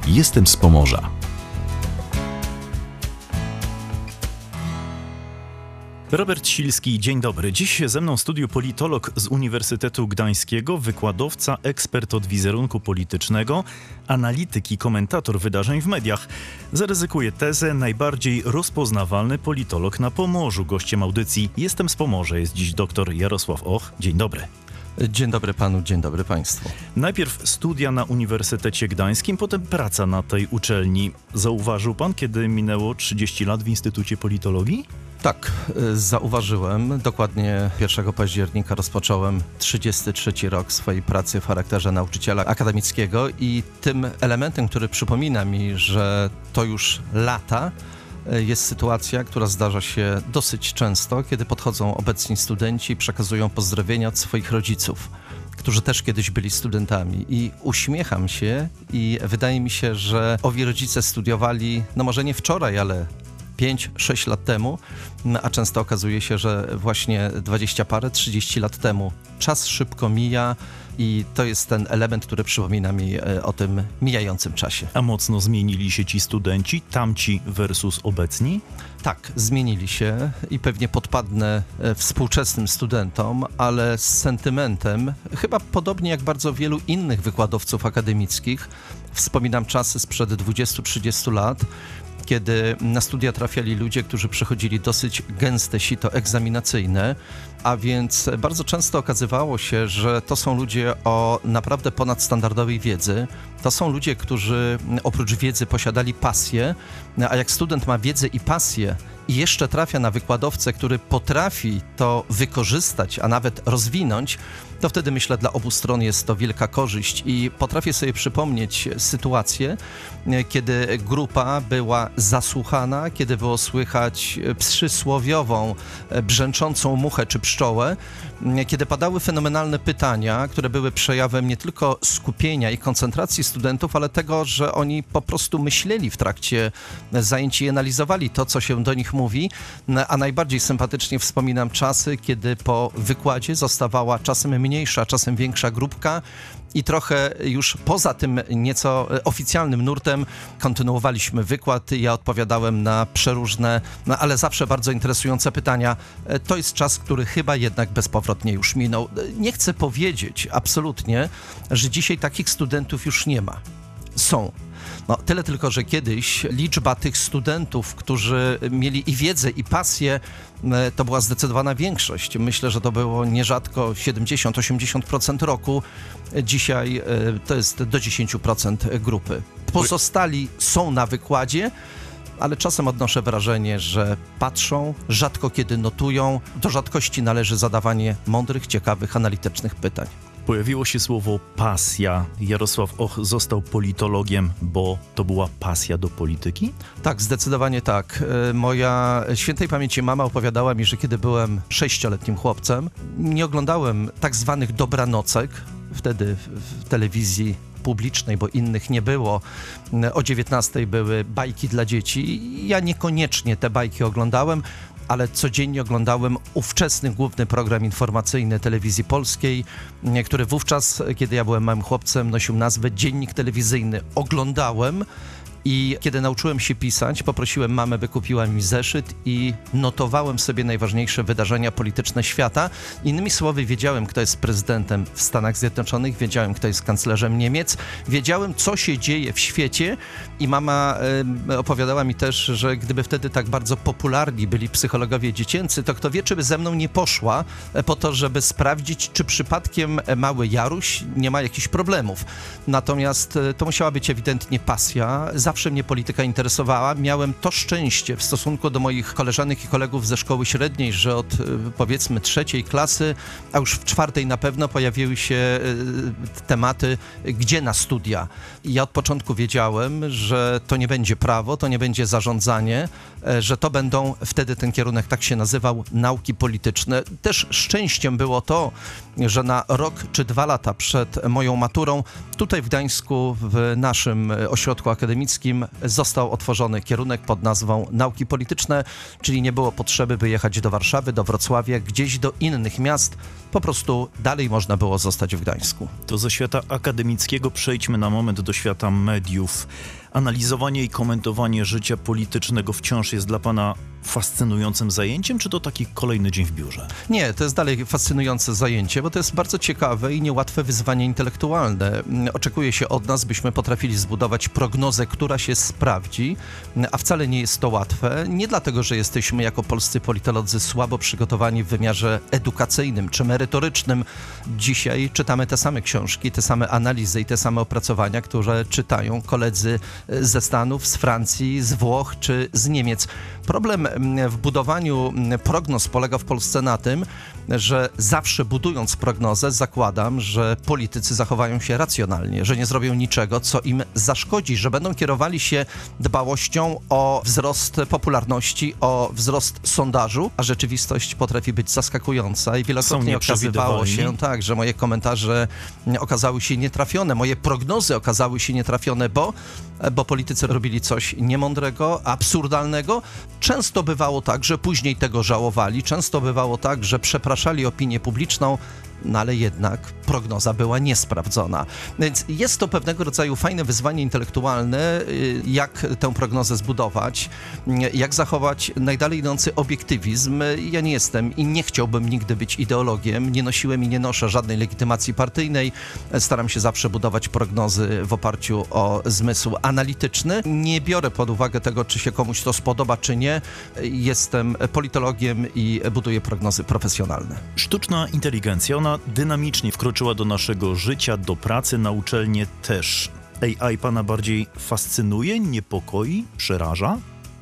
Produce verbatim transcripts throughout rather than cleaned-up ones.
Jestem z Pomorza. Robert Silski, dzień dobry. Dziś ze mną w studiu politolog z Uniwersytetu Gdańskiego, wykładowca, ekspert od wizerunku politycznego, analityk i komentator wydarzeń w mediach. Zaryzykuję tezę, najbardziej rozpoznawalny politolog na Pomorzu. Gościem audycji Jestem z Pomorza jest dziś dr Jarosław Och. Dzień dobry. Dzień dobry panu, dzień dobry państwu. Najpierw studia na Uniwersytecie Gdańskim, potem praca na tej uczelni. Zauważył pan, kiedy minęło trzydzieści lat w Instytucie Politologii? Tak, zauważyłem. Dokładnie pierwszego października rozpocząłem trzydziesty trzeci rok swojej pracy w charakterze nauczyciela akademickiego i tym elementem, który przypomina mi, że to już lata, jest sytuacja, która zdarza się dosyć często, kiedy podchodzą obecni studenci i przekazują pozdrowienia od swoich rodziców, którzy też kiedyś byli studentami. I uśmiecham się i wydaje mi się, że owi rodzice studiowali, no może nie wczoraj, ale pięć sześć lat temu, a często okazuje się, że właśnie dwadzieścia parę, trzydzieści lat temu. Czas szybko mija i to jest ten element, który przypomina mi o tym mijającym czasie. A mocno zmienili się ci studenci, tamci versus obecni? Tak, zmienili się i pewnie podpadnę współczesnym studentom, ale z sentymentem, chyba podobnie jak bardzo wielu innych wykładowców akademickich. Wspominam czasy sprzed dwudziestu trzydziestu lat, kiedy na studia trafiali ludzie, którzy przechodzili dosyć gęste sito egzaminacyjne, a więc bardzo często okazywało się, że to są ludzie o naprawdę ponadstandardowej wiedzy. To są ludzie, którzy oprócz wiedzy posiadali pasję, a jak student ma wiedzę i pasję i jeszcze trafia na wykładowcę, który potrafi to wykorzystać, a nawet rozwinąć, to wtedy myślę, dla obu stron jest to wielka korzyść i potrafię sobie przypomnieć sytuację, kiedy grupa była zasłuchana, kiedy było słychać przysłowiową, brzęczącą muchę czy pszczołę, kiedy padały fenomenalne pytania, które były przejawem nie tylko skupienia i koncentracji studentów, ale tego, że oni po prostu myśleli w trakcie zajęć i analizowali to, co się do nich mówi, a najbardziej sympatycznie wspominam czasy, kiedy po wykładzie zostawała czasem mniejsza, czasem większa grupka i trochę już poza tym nieco oficjalnym nurtem kontynuowaliśmy wykład. Ja odpowiadałem na przeróżne, no ale zawsze bardzo interesujące pytania. To jest czas, który chyba jednak bezpowrotnie już minął. Nie chcę powiedzieć absolutnie, że dzisiaj takich studentów już nie ma. Są. No, tyle tylko, że kiedyś liczba tych studentów, którzy mieli i wiedzę, i pasję, to była zdecydowana większość. Myślę, że to było nierzadko siedemdziesiąt do osiemdziesięciu procent roku. Dzisiaj to jest do dziesięciu procent grupy. Pozostali są na wykładzie, ale czasem odnoszę wrażenie, że patrzą, rzadko kiedy notują. Do rzadkości należy zadawanie mądrych, ciekawych, analitycznych pytań. Pojawiło się słowo pasja. Jarosław Och został politologiem, bo to była pasja do polityki? Tak, zdecydowanie tak. Moja świętej pamięci mama opowiadała mi, że kiedy byłem sześcioletnim chłopcem, nie oglądałem tak zwanych dobranocek, wtedy w telewizji publicznej, bo innych nie było. O dziewiętnastej były bajki dla dzieci. Ja niekoniecznie te bajki oglądałem, ale codziennie oglądałem ówczesny główny program informacyjny Telewizji Polskiej, który wówczas, kiedy ja byłem małym chłopcem, nosił nazwę Dziennik Telewizyjny. Oglądałem i kiedy nauczyłem się pisać, poprosiłem mamę, by kupiła mi zeszyt i notowałem sobie najważniejsze wydarzenia polityczne świata. Innymi słowy, wiedziałem, kto jest prezydentem w Stanach Zjednoczonych, wiedziałem, kto jest kanclerzem Niemiec, wiedziałem, co się dzieje w świecie i mama y, opowiadała mi też, że gdyby wtedy tak bardzo popularni byli psychologowie dziecięcy, to kto wie, czy by ze mną nie poszła po to, żeby sprawdzić, czy przypadkiem mały Jaruś nie ma jakichś problemów. Natomiast to musiała być ewidentnie pasja. Zawsze mnie polityka interesowała. Miałem to szczęście w stosunku do moich koleżanek i kolegów ze szkoły średniej, że od powiedzmy trzeciej klasy, a już w czwartej na pewno pojawiły się tematy, gdzie na studia. I ja od początku wiedziałem, że to nie będzie prawo, to nie będzie zarządzanie, że to będą, wtedy ten kierunek tak się nazywał, nauki polityczne. Też szczęściem było to, że na rok czy dwa lata przed moją maturą tutaj w Gdańsku, w naszym ośrodku akademickim, Gdańskim został otworzony kierunek pod nazwą Nauki Polityczne, czyli nie było potrzeby, by jechać do Warszawy, do Wrocławia, gdzieś do innych miast. Po prostu dalej można było zostać w Gdańsku. To ze świata akademickiego przejdźmy na moment do świata mediów. Analizowanie i komentowanie życia politycznego wciąż jest dla pana fascynującym zajęciem, czy to taki kolejny dzień w biurze? Nie, to jest dalej fascynujące zajęcie, bo to jest bardzo ciekawe i niełatwe wyzwanie intelektualne. Oczekuje się od nas, byśmy potrafili zbudować prognozę, która się sprawdzi, a wcale nie jest to łatwe. Nie dlatego, że jesteśmy jako polscy politolodzy słabo przygotowani w wymiarze edukacyjnym czy merytorycznym. Dzisiaj czytamy te same książki, te same analizy i te same opracowania, które czytają koledzy ze Stanów, z Francji, z Włoch czy z Niemiec. Problem w budowaniu prognoz polega w Polsce na tym, że zawsze budując prognozę zakładam, że politycy zachowają się racjonalnie, że nie zrobią niczego, co im zaszkodzi, że będą kierowali się dbałością o wzrost popularności, o wzrost sondażu, a rzeczywistość potrafi być zaskakująca i wielokrotnie okazywało się, tak, że moje komentarze okazały się nietrafione, moje prognozy okazały się nietrafione, bo, bo politycy robili coś niemądrego, absurdalnego. Często bywało tak, że później tego żałowali, często bywało tak, że przepraszali opinię publiczną, no ale jednak prognoza była niesprawdzona. Więc jest to pewnego rodzaju fajne wyzwanie intelektualne, jak tę prognozę zbudować, jak zachować najdalej idący obiektywizm. Ja nie jestem i nie chciałbym nigdy być ideologiem, nie nosiłem i nie noszę żadnej legitymacji partyjnej. Staram się zawsze budować prognozy w oparciu o zmysł analityczny. Nie biorę pod uwagę tego, czy się komuś to spodoba, czy nie. Jestem politologiem i buduję prognozy profesjonalne. Sztuczna inteligencja, ona dynamicznie wkroczyła do naszego życia, do pracy, na uczelnię też. A I pana bardziej fascynuje, niepokoi, przeraża?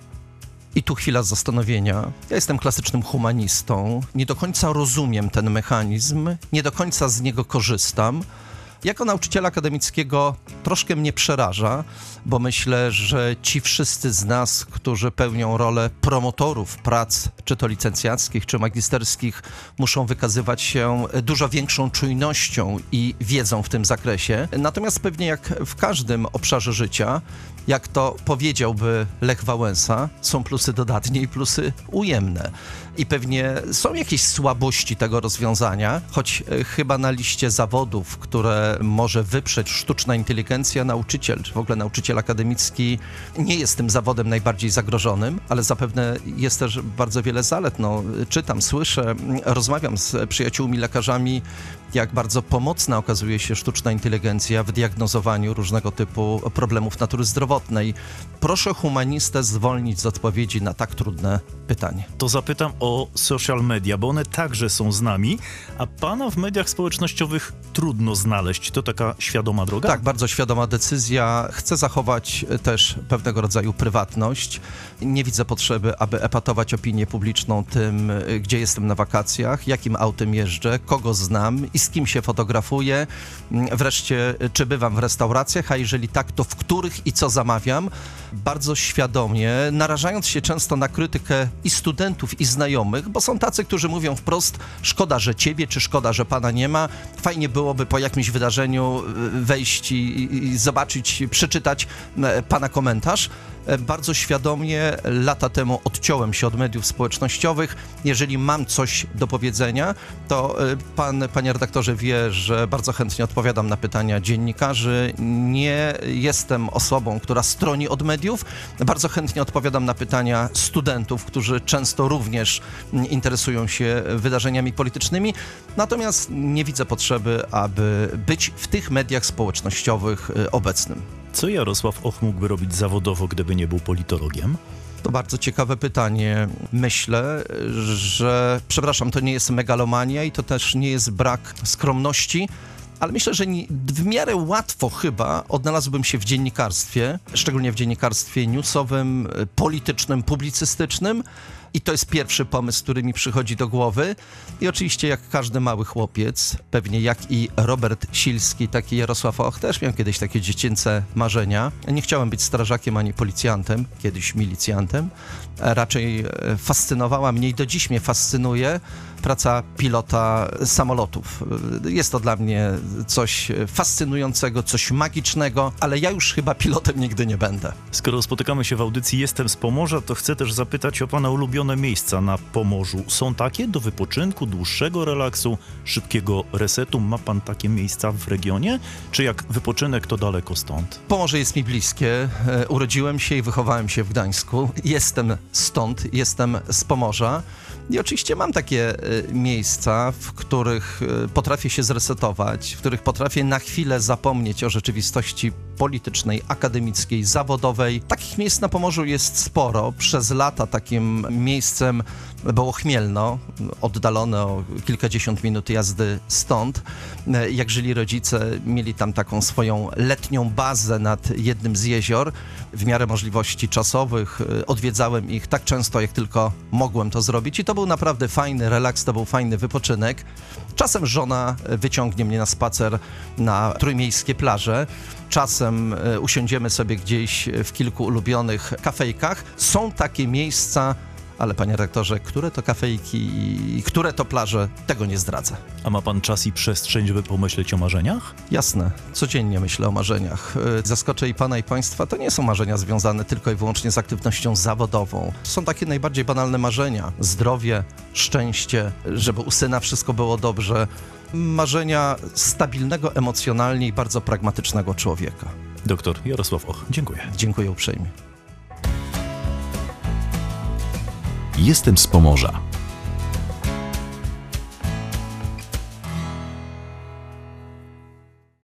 I tu chwila zastanowienia. Ja jestem klasycznym humanistą. Nie do końca rozumiem ten mechanizm, nie do końca z niego korzystam. Jako nauczyciela akademickiego troszkę mnie przeraża, bo myślę, że ci wszyscy z nas, którzy pełnią rolę promotorów prac, czy to licencjackich, czy magisterskich, muszą wykazywać się dużo większą czujnością i wiedzą w tym zakresie. Natomiast pewnie jak w każdym obszarze życia, jak to powiedziałby Lech Wałęsa, są plusy dodatnie i plusy ujemne. I pewnie są jakieś słabości tego rozwiązania, choć chyba na liście zawodów, które może wyprzeć sztuczna inteligencja, nauczyciel, czy w ogóle nauczyciel akademicki nie jest tym zawodem najbardziej zagrożonym, ale zapewne jest też bardzo wiele zalet. No, czytam, słyszę, rozmawiam z przyjaciółmi lekarzami, jak bardzo pomocna okazuje się sztuczna inteligencja w diagnozowaniu różnego typu problemów natury zdrowotnej. Proszę humanistę zwolnić z odpowiedzi na tak trudne pytanie. To zapytam o social media, bo one także są z nami, a pana w mediach społecznościowych trudno znaleźć. To taka świadoma droga? Tak, bardzo świadoma decyzja. Chcę zachować też pewnego rodzaju prywatność. Nie widzę potrzeby, aby epatować opinię publiczną tym, gdzie jestem na wakacjach, jakim autem jeżdżę, kogo znam i z kim się fotografuję. Wreszcie, czy bywam w restauracjach, a jeżeli tak, to w których i co zamawiam. Bardzo świadomie, narażając się często na krytykę i studentów, i znajomych, bo są tacy, którzy mówią wprost, szkoda, że ciebie, czy szkoda, że pana nie ma. Fajnie byłoby po jakimś wydarzeniu wejść i, i zobaczyć, przeczytać pana komentarz. Bardzo świadomie lata temu odciąłem się od mediów społecznościowych. Jeżeli mam coś do powiedzenia, to pan, panie redaktorze, wie, że bardzo chętnie odpowiadam na pytania dziennikarzy. Nie jestem osobą, która stroni od mediów. Bardzo chętnie odpowiadam na pytania studentów, którzy często również interesują się wydarzeniami politycznymi. Natomiast nie widzę potrzeby, aby być w tych mediach społecznościowych obecnym. Co Jarosław Och mógłby robić zawodowo, gdyby nie był politologiem? To bardzo ciekawe pytanie. Myślę, że, przepraszam, to nie jest megalomania i to też nie jest brak skromności, ale myślę, że nie, w miarę łatwo chyba odnalazłbym się w dziennikarstwie, szczególnie w dziennikarstwie newsowym, politycznym, publicystycznym. i to jest pierwszy pomysł, który mi przychodzi do głowy. I oczywiście jak każdy mały chłopiec, pewnie jak i Robert Silski, tak i Jarosław Och, też miałem kiedyś takie dziecięce marzenia. Nie chciałem być strażakiem ani policjantem, kiedyś milicjantem. Raczej fascynowała mnie i do dziś mnie fascynuje praca pilota samolotów. Jest to dla mnie coś fascynującego, coś magicznego, ale ja już chyba pilotem nigdy nie będę. Skoro spotykamy się w audycji Jestem z Pomorza, to chcę też zapytać o pana ulubione miejsca na Pomorzu. Są takie do wypoczynku, dłuższego relaksu, szybkiego resetu? Ma pan takie miejsca w regionie? Czy jak wypoczynek, to daleko stąd? Pomorze jest mi bliskie. Urodziłem się i wychowałem się w Gdańsku. Jestem stąd, jestem z Pomorza. I oczywiście mam takie miejsca, w których potrafię się zresetować, w których potrafię na chwilę zapomnieć o rzeczywistości politycznej, akademickiej, zawodowej. Takich miejsc na Pomorzu jest sporo. Przez lata takim miejscem było Chmielno, oddalone o kilkadziesiąt minut jazdy stąd. Jak żyli rodzice, mieli tam taką swoją letnią bazę nad jednym z jezior. W miarę możliwości czasowych odwiedzałem ich tak często, jak tylko mogłem to zrobić i to był naprawdę fajny relaks, to był fajny wypoczynek. Czasem żona wyciągnie mnie na spacer na trójmiejskie plaże. Czasem usiądziemy sobie gdzieś w kilku ulubionych kafejkach. Są takie miejsca, ale panie rektorze, które to kafejki i które to plaże, tego nie zdradzę. A ma pan czas i przestrzeń, żeby pomyśleć o marzeniach? Jasne, codziennie myślę o marzeniach. Zaskoczę i pana, i państwa, to nie są marzenia związane tylko i wyłącznie z aktywnością zawodową. Są takie najbardziej banalne marzenia. Zdrowie, szczęście, żeby u syna wszystko było dobrze. Marzenia stabilnego emocjonalnie i bardzo pragmatycznego człowieka. Doktor Jarosław Och, dziękuję. Dziękuję uprzejmie. Jestem z Pomorza.